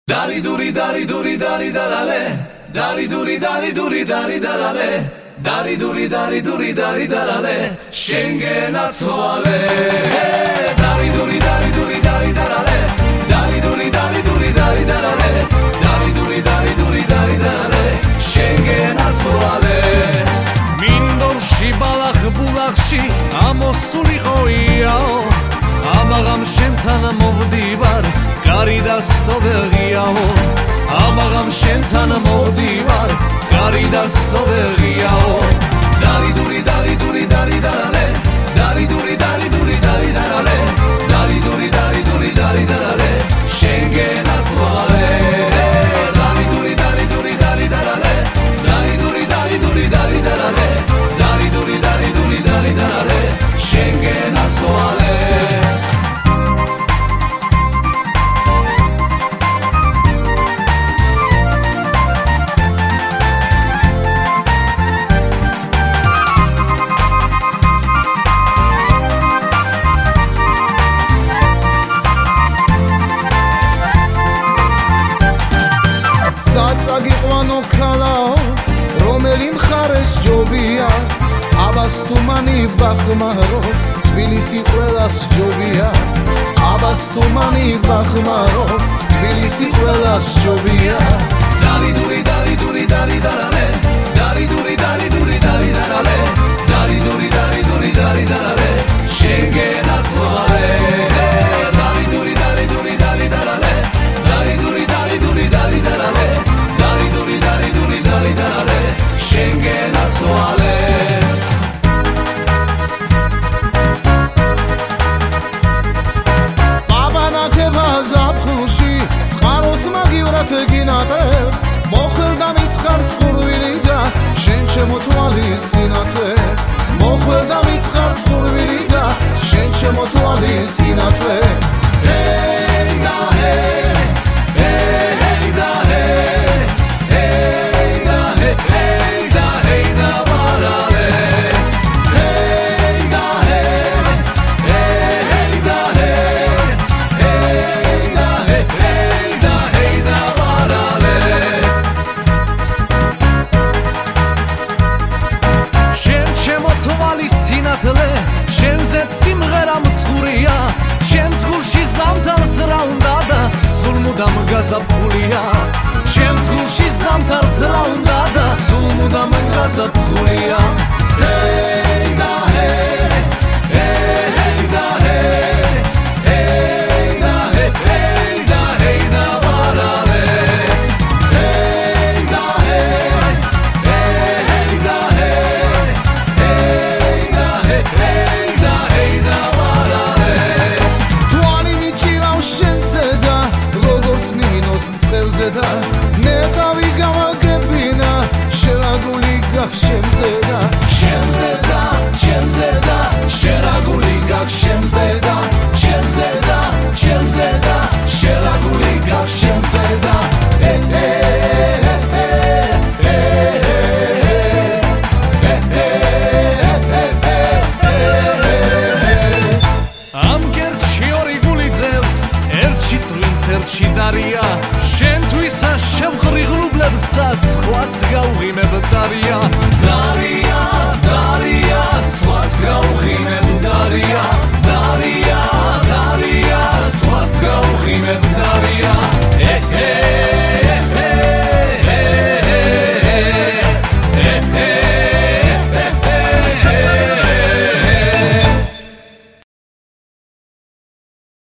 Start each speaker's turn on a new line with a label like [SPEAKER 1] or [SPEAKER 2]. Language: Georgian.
[SPEAKER 1] Dari duri dari duri dari darale, dari duri dari duri dari darale, dari duri dari duri dari darale, Schengen atzuale. Dari duri dari duri dari darale, dari duri dari duri dari darale, dari duri dari duri dari darale, Schengen atzuale. Mindorshi balach bulachshi amosuli qoiao, amagam shentan movdivar. Gari dasto vergiao, amagam shentan modivar. Gari dasto vergiao. Dari duri dari duri dari darale, dari duri dari duri dari darale, dari duri dari duri dari darale, Schengen atzuale. Dari duri dari duri dari darale, dari duri dari duri dari darale, dari duri dari duri dari darale, Schengen atzuale.
[SPEAKER 2] Sagiqvano kalao, romeli მხარეს ჯობია, აბასთუმანი ბახმარო, თბილისი ყველას ჯობია, აბასთუმანი ბახმარო, თბილისი ყველას ჯობია.
[SPEAKER 1] Dari duri dari duri dari darale, dari duri dari duri dari darale, dari duri dari duri dari darale, Schengen atzuale. Dari duri dari duri dari darale, dari duri dari duri dari darale, dari duri dari duri dari darale, Schengen atzuale.
[SPEAKER 2] აბანაკება ზაფხულში, წყაროს მაგივრად გინატებ, მოხელდა მიცხარ წყურვილი და შენ ჩემო თვალი სინათლე. მოხელდა მიცხარ წყურვილი და შენ ჩემო თვალი სინათლე.
[SPEAKER 1] Hey da hey, hey da hey, hey da hey, hey da hey da barale. Hey da hey, hey da hey, hey da hey, hey da hey da barale. Shen chemo tvali sinatle, shen zet simghera mtskhuriya, shen zgurshi zamtars raunda da sul mudam gazapkhulia, shen zgurshi zamtars raunda da sul mudam gazapkhulia. Hey da hey, hey da hey, hey da hey, hey da hey da barale. Hey da hey, hey da hey, hey da hey, hey da hey da barale.
[SPEAKER 2] თვალი მიჭირავს შენზე და როგორც მინოს მწყერზე და მე დავიგავაგებინა შერაგული გაქვს შემზე და
[SPEAKER 1] Shemze da, shemze da, sheraguli gak shemze da, shemze da, shemze da, sheraguli gak shemze da. Am gerchi ori guli dzels, erchi tsvins erchi daria, shentvis a shemkhri glublebsa, skhvas gaugimeb daria.